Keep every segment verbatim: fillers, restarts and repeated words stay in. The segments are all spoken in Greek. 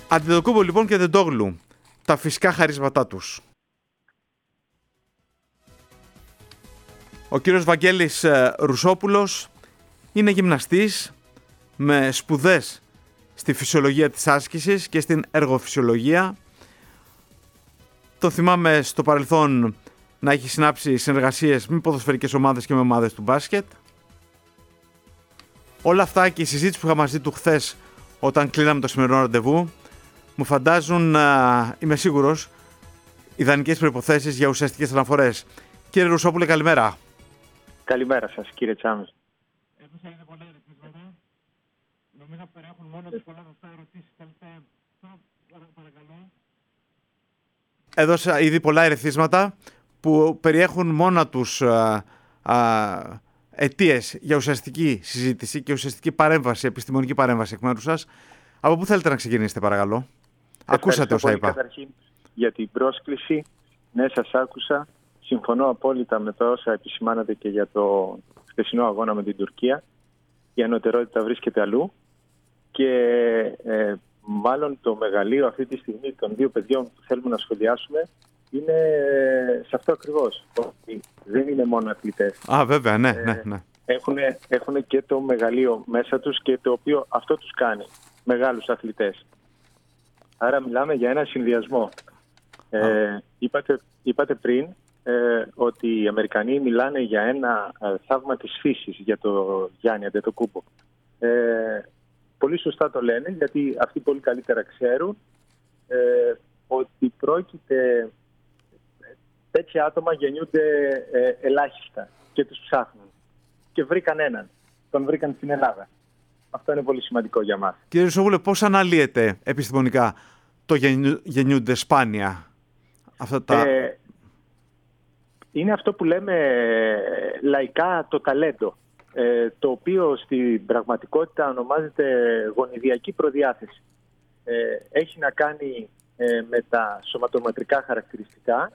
Αντετοκούμπο λοιπόν και Τεντόγλου, τα φυσικά χαρίσματά τους. Ο κύριος Βαγγέλης Ρουσόπουλος είναι γυμναστής με σπουδές στη φυσιολογία της άσκησης και στην εργοφυσιολογία. Το θυμάμαι στο παρελθόν να έχει συνάψει συνεργασίες με ποδοσφαιρικές ομάδες και με ομάδες του μπάσκετ. Όλα αυτά και η συζήτηση που είχα μαζί του χθες όταν κλείναμε το σημερινό ραντεβού μου φαντάζουν, α, είμαι σίγουρος, ιδανικές προϋποθέσεις για ουσιαστικές αναφορές. Κύριε Ρουσόπουλε, καλημέρα. Καλημέρα σας, κύριε Τσάμι. Έδωσα πολλά ερωτήματα. Νομίζω ότι περιέχουν μόνο τις πολλά αυτά ερωτήσεις. Παρακαλώ. Έδωσα ήδη πολλά ερεθίσματα που περιέχουν μόνα τους α, α, αιτίες για ουσιαστική συζήτηση και ουσιαστική παρέμβαση, επιστημονική παρέμβαση εκ μέρους σας. Από πού θέλετε να ξεκινήσετε, παρακαλώ? Ακούσατε όσα είπα. Καταρχήν για την πρόσκληση. Ναι, σας άκουσα. Συμφωνώ απόλυτα με το όσα επισημάνατε και για το χθεσινό αγώνα με την Τουρκία. Η ανωτερότητα βρίσκεται αλλού και ε, μάλλον το μεγαλείο αυτή τη στιγμή των δύο παιδιών που θέλουμε να σχολιάσουμε είναι σε αυτό ακριβώς. Ότι δεν είναι μόνο αθλητές. Α, βέβαια, ναι, ναι, ναι. Έχουν, έχουν και το μεγαλείο μέσα τους και το οποίο αυτό τους κάνει μεγάλους αθλητές. Άρα μιλάμε για ένα συνδυασμό. Ε, είπατε, είπατε πριν ε, ότι οι Αμερικανοί μιλάνε για ένα ε, θαύμα της φύσης για το Γιάννη Αντετοκούμπο. Ε, πολύ σωστά το λένε, γιατί αυτοί πολύ καλύτερα ξέρουν ε, ότι πρόκειται, τέτοια άτομα γεννιούνται ε, ελάχιστα και τους ψάχνουν. Και βρήκαν έναν. Τον βρήκαν στην Ελλάδα. Αυτό είναι πολύ σημαντικό για μας. Κύριε Ρουσόπουλε, πώς αναλύεται επιστημονικά το γεννιού, γεννιούνται σπάνια αυτά τα... Ε, είναι αυτό που λέμε λαϊκά το ταλέντο, ε, το οποίο στην πραγματικότητα ονομάζεται γονιδιακή προδιάθεση. Ε, έχει να κάνει ε, με τα σωματομετρικά χαρακτηριστικά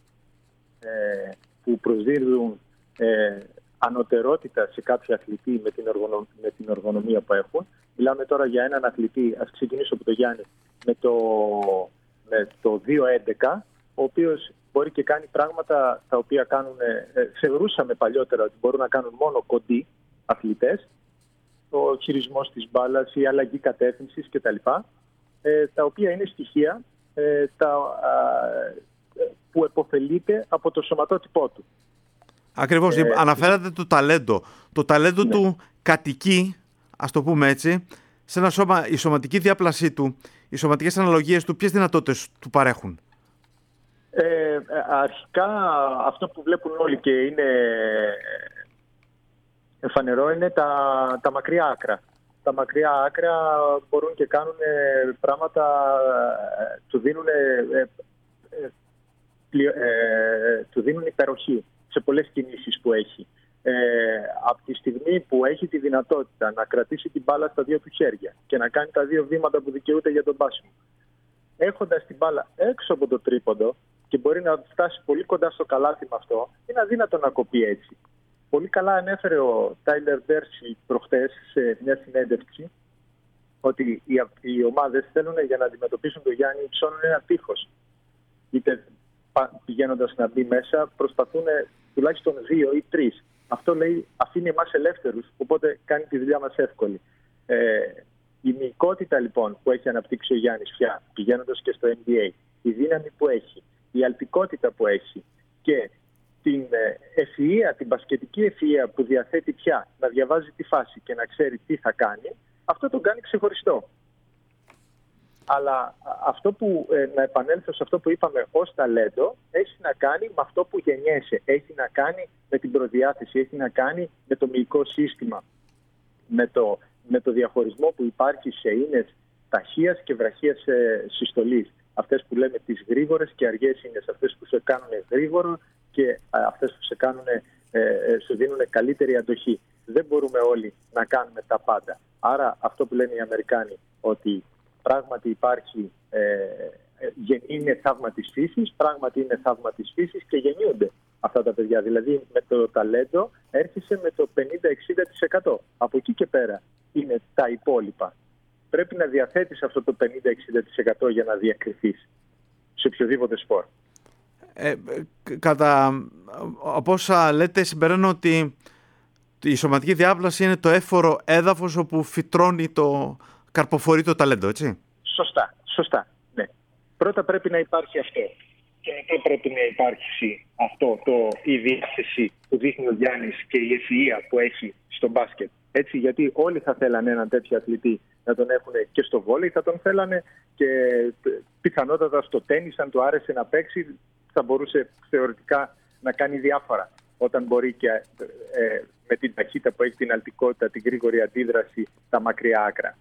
ε, που προσδίδουν ε, ανωτερότητα σε κάποιο αθλητή με την, οργανω... με την οργανωμία που έχουν. Μιλάμε τώρα για έναν αθλητή, ας ξεκινήσω από το Γιάννη, με το, με το δύο έντεκα, ο οποίος μπορεί και κάνει πράγματα τα οποία κάνουν, θεωρούσαμε παλιότερα ότι μπορούν να κάνουν μόνο κοντοί αθλητές, ο χειρισμός της μπάλας, η αλλαγή κατεύθυνσης κτλ. Ε, τα οποία είναι στοιχεία ε, τα, α, που επωφελείται από το σωματότυπό του. Ακριβώς, ε, αναφέρατε το ταλέντο. Το ταλέντο ναι. του κατοικεί, ας το πούμε έτσι, σε ένα σώμα, η σωματική διάπλασή του, οι σωματικές αναλογίες του, ποιες δυνατότητες του παρέχουν? Ε, αρχικά αυτό που βλέπουν όλοι και είναι φανερό είναι τα, τα μακριά άκρα. Τα μακριά άκρα μπορούν και κάνουν πράγματα, του δίνουν, ε, ε, ε, του δίνουν υπεροχή σε πολλές κινήσεις που έχει. Ε, από τη στιγμή που έχει τη δυνατότητα να κρατήσει την μπάλα στα δύο του χέρια και να κάνει τα δύο βήματα που δικαιούται για τον πάσιμο, έχοντας την μπάλα έξω από το τρίποντο και μπορεί να φτάσει πολύ κοντά στο καλάθι με αυτό, είναι αδύνατο να κοπεί έτσι. Πολύ καλά ανέφερε ο Τάιλερ Ντέρσι προχτές σε μια συνέντευξη ότι οι, οι ομάδες θέλουν για να αντιμετωπίσουν τον Γιάννη ψώνουν ένα τείχος. Είτε πηγαίνοντας να μπει μέσα, προσπαθούν τουλάχιστον δύο ή τρεις. Αυτό λέει αφήνει εμάς ελεύθερους, οπότε κάνει τη δουλειά μας εύκολη. Ε, η μυϊκότητα λοιπόν που έχει αναπτύξει ο Γιάννης πια, πηγαίνοντας και στο N B A, η δύναμη που έχει, η αλτικότητα που έχει και την ευφυΐα, την μπασκετική ευφυΐα που διαθέτει πια να διαβάζει τη φάση και να ξέρει τι θα κάνει, αυτό τον κάνει ξεχωριστό. Αλλά αυτό που, ε, να επανέλθω σε αυτό που είπαμε ως ταλέντο, έχει να κάνει με αυτό που γεννιέσαι, έχει να κάνει με την προδιάθεση, έχει να κάνει με το μυϊκό σύστημα, με το, με το διαχωρισμό που υπάρχει σε ίνες ταχείας και βραχίας ε, συστολής. Αυτές που λέμε τις γρήγορες και αργές ίνες, αυτές που σε κάνουν γρήγορο και ε, αυτές που σε κάνουν, ε, ε, σου δίνουν καλύτερη αντοχή. Δεν μπορούμε όλοι να κάνουμε τα πάντα. Άρα αυτό που λένε οι Αμερικάνοι, ότι πράγματι υπάρχει, ε, είναι θαύμα της φύσης, πράγματι είναι θαύμα της φύσης και γεννιούνται αυτά τα παιδιά. Δηλαδή με το ταλέντο έρχεσαι με το πενήντα με εξήντα τοις εκατό. Από εκεί και πέρα είναι τα υπόλοιπα. πρέπει να διαθέτεις αυτό το πενήντα με εξήντα τοις εκατό για να διακριθείς σε οποιοδήποτε σπορ. Ε, κατά από όσα λέτε, συμπεραίνω ότι η σωματική διάπλαση είναι το έφορο έδαφος όπου φυτρώνει το καρποφορεί το ταλέντο, έτσι. Σωστά, σωστά, ναι. Πρώτα πρέπει να υπάρχει αυτό. Και μετά πρέπει να υπάρξει αυτό, το, η διάθεση που δείχνει ο Γιάννης και η ευφυΐα που έχει στο μπάσκετ. Έτσι, γιατί όλοι θα θέλανε έναν τέτοιο αθλητή να τον έχουν και στο βόλεϊ, θα τον θέλανε και πιθανότατα στο τένις, αν του άρεσε να παίξει, θα μπορούσε θεωρητικά να κάνει διάφορα. Όταν μπορεί και ε, με την ταχύτητα που έχει, την αλτικότητα, την γρήγορη αντίδραση, τα μακριά άκρα.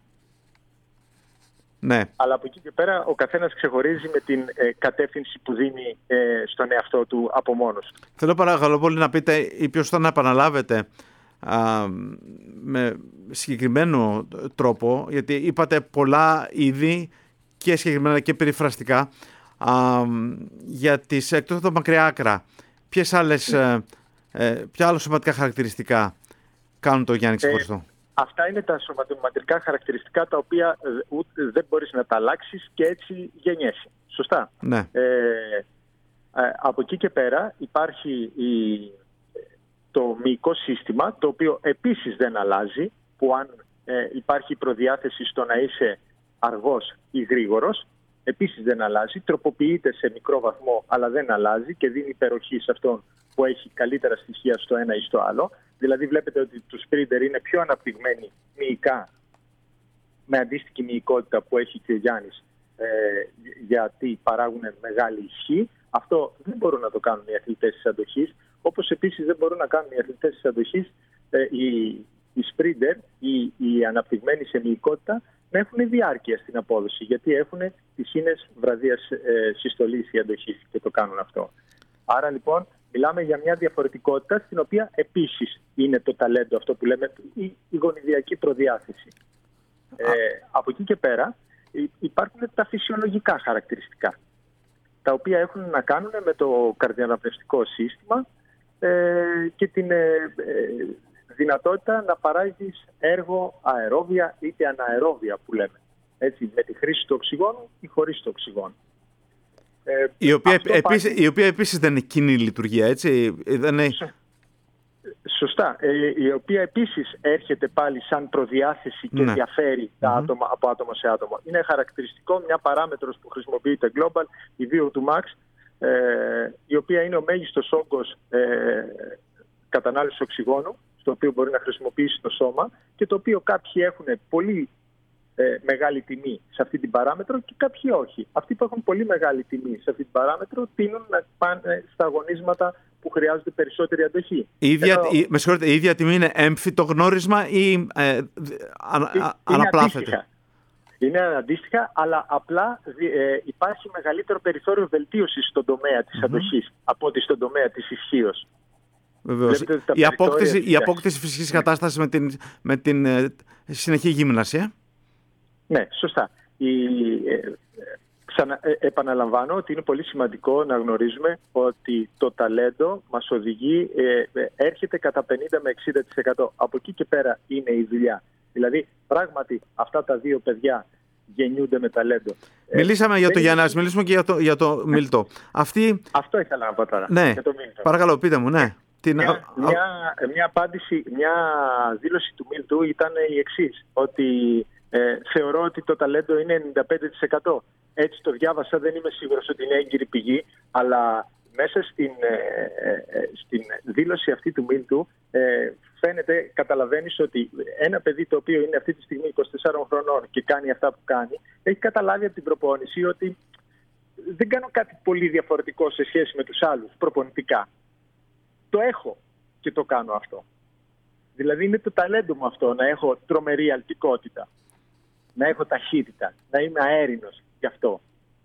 Ναι. Αλλά από εκεί και πέρα ο καθένας ξεχωρίζει με την ε, κατεύθυνση που δίνει ε, στον εαυτό του από μόνος. Θέλω παρακαλώ πολύ να πείτε ή ποιος θα να επαναλάβετε α, με συγκεκριμένο τρόπο, γιατί είπατε πολλά ήδη και συγκεκριμένα και περιφραστικά α, για τις εκτός από τα μακριά άκρα. Ποιες άλλες, ε, ε, ποια άλλα σωματικά χαρακτηριστικά κάνουν το Γιάννη ξεχωριστό? Ε, Αυτά είναι τα σωματικά χαρακτηριστικά τα οποία ούτε δεν μπορείς να τα αλλάξεις και έτσι γεννιέσαι. Σωστά. Ναι. Ε, ε, από εκεί και πέρα υπάρχει η, το μυϊκό σύστημα, το οποίο επίσης δεν αλλάζει, που αν ε, υπάρχει προδιάθεση στο να είσαι αργός ή γρήγορος, επίσης δεν αλλάζει. Τροποποιείται σε μικρό βαθμό, αλλά δεν αλλάζει και δίνει υπεροχή σε αυτόν που έχει καλύτερα στοιχεία στο ένα ή στο άλλο. Δηλαδή βλέπετε ότι το σπρίντερ είναι πιο αναπτυγμένοι μυϊκά, με αντίστοιχη μυϊκότητα που έχει και ο Γιάννης, ε, γιατί παράγουν μεγάλη ισχύ. Αυτό δεν μπορούν να το κάνουν οι αθλητές της αντοχής, όπως επίσης δεν μπορούν να κάνουν οι αθλητές της αντοχής, ε, οι, οι σπρίντερ, οι, οι αναπτυγμένοι σε μυϊκότητα, να έχουν διάρκεια στην απόδοση, γιατί έχουν τις ίνες βραδίας ε, συστολής η αντοχής και το κάνουν αυτό. Άρα λοιπόν μιλάμε για μια διαφορετικότητα στην οποία επίσης είναι το ταλέντο, αυτό που λέμε η, η γονιδιακή προδιάθεση. Ε, από εκεί και πέρα υπάρχουν τα φυσιολογικά χαρακτηριστικά, τα οποία έχουν να κάνουν με το καρδιοαναπνευστικό σύστημα ε, και την ε, ε, δυνατότητα να παράγεις έργο αερόβια είτε αναερόβια που λέμε. Έτσι, με τη χρήση του οξυγόνου ή χωρίς το οξυγόνο. Ε, η, οποία επίσης, πάλι... η οποία επίσης δεν είναι κοινή λειτουργία, έτσι. Δεν είναι... Σωστά. Ε, η οποία επίσης έρχεται πάλι σαν προδιάθεση και ναι. διαφέρει τα mm-hmm. άτομα, από άτομο σε άτομο. Είναι χαρακτηριστικό μια παράμετρος που χρησιμοποιείται global, η βι ο δύο max, ε, η οποία είναι ο μέγιστος όγκος ε, κατανάλωσης οξυγόνου, στο οποίο μπορεί να χρησιμοποιήσει το σώμα και το οποίο κάποιοι έχουν πολύ ε, μεγάλη τιμή σε αυτή την παράμετρο και κάποιοι όχι. Αυτοί που έχουν πολύ μεγάλη τιμή σε αυτή την παράμετρο τείνουν να πάνε στα αγωνίσματα που χρειάζονται περισσότερη αντοχή. Η ίδια, Ενώ, η, με συγχωρείτε, η ίδια τιμή είναι έμφυτο γνώρισμα ή ε, α, α, αναπλάθεται? Είναι αντίστοιχα, αλλά απλά ε, υπάρχει μεγαλύτερο περιθώριο βελτίωσης στον τομέα της mm-hmm. αντοχής από ότι στον τομέα της ισχύως. Βεβαίως. Η απόκτηση, η απόκτηση φυσικής κατάστασης με την, με την ε, συνεχή γύμναση. Ε? Ναι, σωστά. Η, ε, ξανα, ε, επαναλαμβάνω ότι είναι πολύ σημαντικό να γνωρίζουμε ότι το ταλέντο μας οδηγεί, ε, ε, έρχεται κατά πενήντα με εξήντα τοις εκατό. Από εκεί και πέρα είναι η δουλειά. Δηλαδή, πράγματι, αυτά τα δύο παιδιά γεννιούνται με ταλέντο. Μιλήσαμε ε, για το Γιάννη, ας μιλήσουμε και για το, για το Μίλτο. Αυτή... Αυτό ήθελα να πω τώρα. Ναι, για το Μίλτο. Παρακαλώ, πείτε μου, ναι. Την... Μια, μια, μια απάντηση, μια δήλωση του Μίλτου ήταν η εξής, ότι ε, θεωρώ ότι το ταλέντο είναι ενενήντα πέντε τοις εκατό. Έτσι το διάβασα, δεν είμαι σίγουρος ότι είναι έγκυρη πηγή, αλλά μέσα στην, ε, ε, στην δήλωση αυτή του Μίλτου ε, φαίνεται, καταλαβαίνεις ότι ένα παιδί το οποίο είναι αυτή τη στιγμή είκοσι τεσσάρων χρονών και κάνει αυτά που κάνει, έχει καταλάβει από την προπόνηση ότι δεν κάνω κάτι πολύ διαφορετικό σε σχέση με τους άλλους προπονητικά. Το έχω και το κάνω αυτό. Δηλαδή είναι το ταλέντο μου αυτό, να έχω τρομερή αλτικότητα, να έχω ταχύτητα, να είμαι αέρινος γι' αυτό.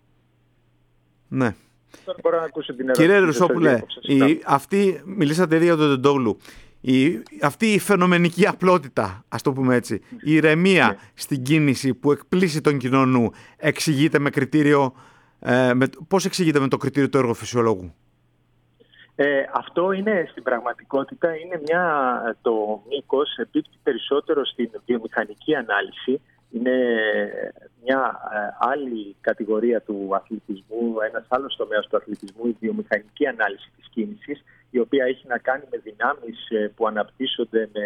Ναι. Τώρα μπορώ να ακούσω την ερώτηση. Κύριε Ρουσόπουλε, η, αυτή, μιλήσατε ήδη για τον Τεντόγλου, η, αυτή η φαινομενική απλότητα, ας το πούμε έτσι, η ηρεμία ναι. στην κίνηση που εκπλήσει τον κοινό νου, εξηγείται με κριτήριο, ε, με, πώς εξηγείται με το κριτήριο του εργοφυσιολόγου? Ε, αυτό είναι στην πραγματικότητα, είναι μια, το μήκος επίπτει περισσότερο στην βιομηχανική ανάλυση είναι μια άλλη κατηγορία του αθλητισμού, ένας άλλος τομέας του αθλητισμού, η βιομηχανική ανάλυση της κίνησης, η οποία έχει να κάνει με δυνάμεις που αναπτύσσονται με,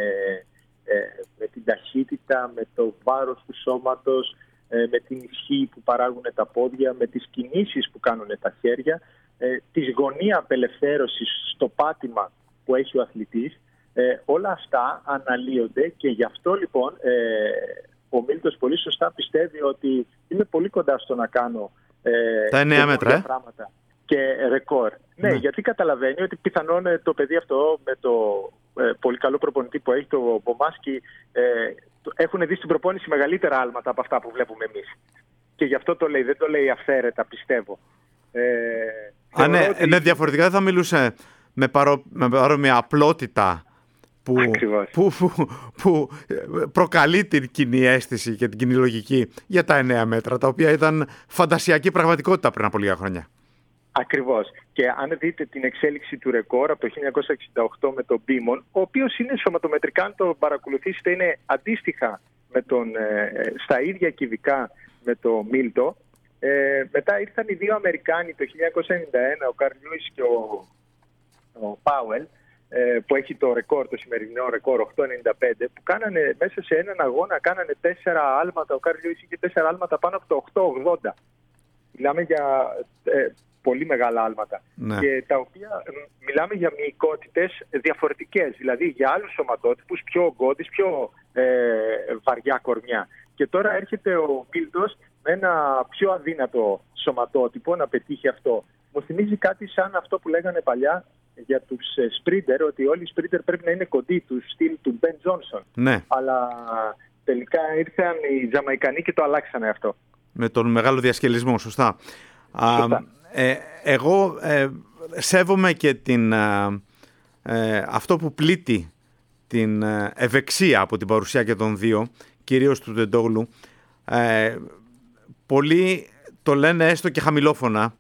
με την ταχύτητα, με το βάρος του σώματος, με την ισχύ που παράγουν τα πόδια, με τις κινήσεις που κάνουν τα χέρια, τη γωνία απελευθέρωσης στο πάτημα που έχει ο αθλητής. Όλα αυτά αναλύονται και γι' αυτό λοιπόν ο Μίλτος πολύ σωστά πιστεύει ότι είμαι πολύ κοντά στο να κάνω τα εννέα μέτρα ε? πράγματα και ρεκόρ. Ναι, ναι, γιατί καταλαβαίνει ότι πιθανόν το παιδί αυτό με το ε, πολύ καλό προπονητή που έχει, το Μπομάσκι, ε, έχουν δει στην προπόνηση μεγαλύτερα άλματα από αυτά που βλέπουμε εμείς. Και γι' αυτό το λέει, δεν το λέει αυθαίρετα, πιστεύω. Ε, Α, ναι, ότι... ναι, διαφορετικά δεν θα μιλούσε με, παρό, με παρόμοια απλότητα που, που, που, που προκαλεί την κοινή αίσθηση και την κοινή λογική για τα εννέα μέτρα, τα οποία ήταν φαντασιακή πραγματικότητα πριν από λίγα χρόνια. Ακριβώς. Και αν δείτε την εξέλιξη του ρεκόρ από το χίλια εννιακόσια εξήντα οκτώ με τον Μπίμον, ο οποίος είναι σωματομετρικά, αν το παρακολουθήσετε, είναι αντίστοιχα με τον, ε, στα ίδια κυβικά με το Μίλτο. Ε, μετά ήρθαν οι δύο Αμερικάνοι το χίλια εννιακόσια ενενήντα ένα, ο Καρλ Λούις και ο, ο Πάουελ, ε, που έχει το ρεκόρ, το σημερινό ρεκόρ οκτώ ενενήντα πέντε, που κάνανε μέσα σε έναν αγώνα κάνανε τέσσερα άλματα. Ο Καρλ Λούις είχε τέσσερα άλματα πάνω από το οκτώ ογδόντα. Μιλάμε για ε, πολύ μεγάλα άλματα. Ναι. Και τα οποία μιλάμε για μυϊκότητες διαφορετικές, δηλαδή για άλλους σωματότυπους, πιο ογκώδεις, πιο ε, βαριά κορμιά. Και τώρα έρχεται ο Μίλτος με ένα πιο αδύνατο σωματότυπο να πετύχει αυτό. Μου θυμίζει κάτι σαν αυτό που λέγανε παλιά για τους σπρίντερ, ότι όλοι οι σπρίντερ πρέπει να είναι κοντοί, του στυλ του Μπεν Τζόνσον. Ναι. Αλλά τελικά ήρθαν οι Τζαμαϊκανοί και το αλλάξανε αυτό. Με τον μεγάλο διασκελισμό, σωστά. σωστά. Α, ε, εγώ ε, σέβομαι και την, ε, αυτό που πλήττει την ευεξία από την παρουσία και των δύο, κυρίως του Τεντόγλου. Ε, πολλοί το λένε έστω και χαμηλόφωνα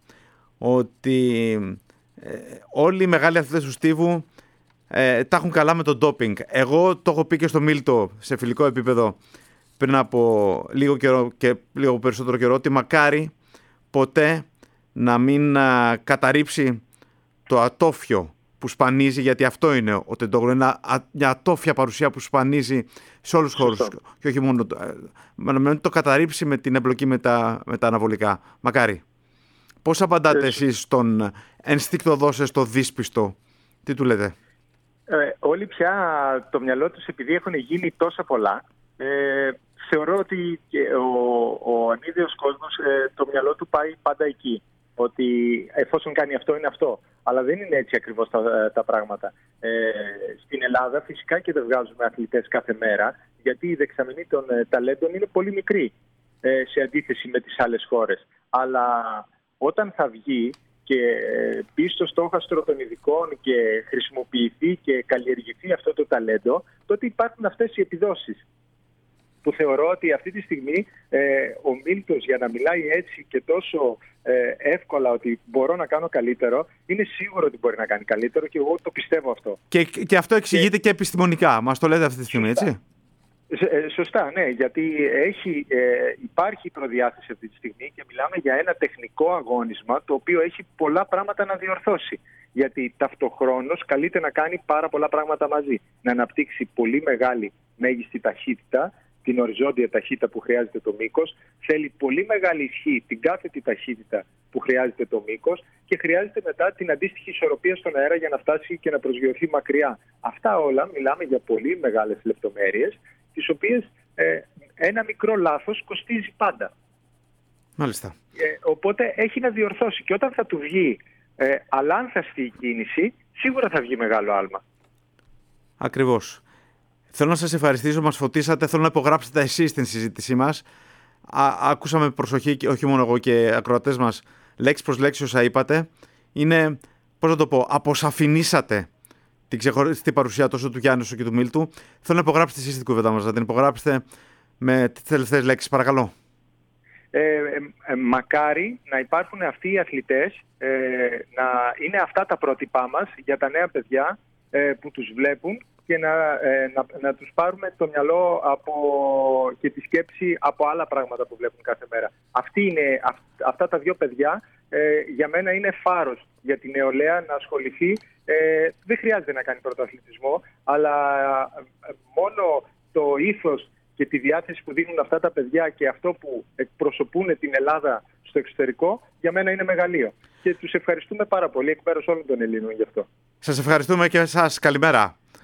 ότι ε, όλοι οι μεγάλοι αθλητές του στίβου ε, τα έχουν καλά με το ντόπινγκ. Εγώ το έχω πει και στο Μίλτο σε φιλικό επίπεδο πριν από λίγο καιρό και λίγο περισσότερο καιρό, ότι μακάρι ποτέ να μην α, καταρρύψει το ατόφιο που σπανίζει, γιατί αυτό είναι ο Τεντόγλου, ένα, μια ατόφια παρουσία που σπανίζει σε όλους τους χώρους και όχι μόνο να μην το καταρρύψει με την εμπλοκή με τα, με τα αναβολικά. Μακάρι. Πώς απαντάτε εσείς στον ενστίκτο δώσες το δύσπιστο, τι του λέτε? Ε, όλοι πια το μυαλό τους, επειδή έχουν γίνει τόσα πολλά, ε, θεωρώ ότι και ο, ο ανίδεος κόσμος, ε, το μυαλό του πάει πάντα εκεί. Ότι εφόσον κάνει αυτό είναι αυτό. Αλλά δεν είναι έτσι ακριβώς τα, τα πράγματα. Ε, στην Ελλάδα φυσικά και δεν βγάζουμε αθλητές κάθε μέρα, γιατί η δεξαμενή των ε, ταλέντων είναι πολύ μικρή ε, σε αντίθεση με τις άλλες χώρες. Αλλά όταν θα βγει και ε, μπει στο στόχαστρο των ειδικών και χρησιμοποιηθεί και καλλιεργηθεί αυτό το ταλέντο, τότε υπάρχουν αυτές οι επιδόσεις. Που θεωρώ ότι αυτή τη στιγμή ε, ο Μίλτος, για να μιλάει έτσι και τόσο ε, εύκολα ότι μπορώ να κάνω καλύτερο, είναι σίγουρο ότι μπορεί να κάνει καλύτερο και εγώ το πιστεύω αυτό. Και, και αυτό εξηγείται και, και επιστημονικά, μας το λέτε αυτή τη στιγμή, σωστά. έτσι? Ε, σωστά, ναι, γιατί έχει, ε, υπάρχει προδιάθεση αυτή τη στιγμή και μιλάμε για ένα τεχνικό αγώνισμα το οποίο έχει πολλά πράγματα να διορθώσει. Γιατί ταυτοχρόνως καλείται να κάνει πάρα πολλά πράγματα μαζί. Να αναπτύξει πολύ μεγάλη μέγιστη ταχύτητα, την οριζόντια ταχύτητα που χρειάζεται το μήκος, θέλει πολύ μεγάλη ισχύ την κάθετη ταχύτητα που χρειάζεται το μήκος και χρειάζεται μετά την αντίστοιχη ισορροπία στον αέρα για να φτάσει και να προσγειωθεί μακριά. Αυτά όλα μιλάμε για πολύ μεγάλες λεπτομέρειες, τις οποίες ε, ένα μικρό λάθος κοστίζει πάντα. Μάλιστα. Ε, οπότε έχει να διορθώσει και όταν θα του βγει ε, αλάνθαστη η κίνηση, σίγουρα θα βγει μεγάλο άλμα. Ακριβώς. Θέλω να σας ευχαριστήσω, μας φωτίσατε. Θέλω να υπογράψετε εσείς την συζήτησή μας. Α, άκουσα με προσοχή, και όχι μόνο εγώ και ακροατές μας, λέξη προς λέξη όσα είπατε. Είναι, πώς να το πω, αποσαφηνίσατε την ξεχωριστή παρουσία τόσο του Γιάννη όσο και του Μίλτου. Θέλω να υπογράψετε εσείς την κουβέντα μας, να την υπογράψετε με τις τελευταίες λέξεις, παρακαλώ. Ε, ε, ε, μακάρι να υπάρχουν αυτοί οι αθλητές, ε, να είναι αυτά τα πρότυπά μας για τα νέα παιδιά ε, που τους βλέπουν και να, ε, να, να τους πάρουμε το μυαλό από, και τη σκέψη από άλλα πράγματα που βλέπουν κάθε μέρα. Αυτή είναι, αυ, αυτά τα δύο παιδιά ε, για μένα είναι φάρος για την νεολαία να ασχοληθεί. Ε, δεν χρειάζεται να κάνει πρωταθλητισμό, αλλά ε, μόνο το ήθος και τη διάθεση που δίνουν αυτά τα παιδιά και αυτό που εκπροσωπούν την Ελλάδα στο εξωτερικό, για μένα είναι μεγαλείο. Και τους ευχαριστούμε πάρα πολύ εκ μέρους όλων των Ελλήνων γι' αυτό. Σας ευχαριστούμε και εσάς. Καλημέρα.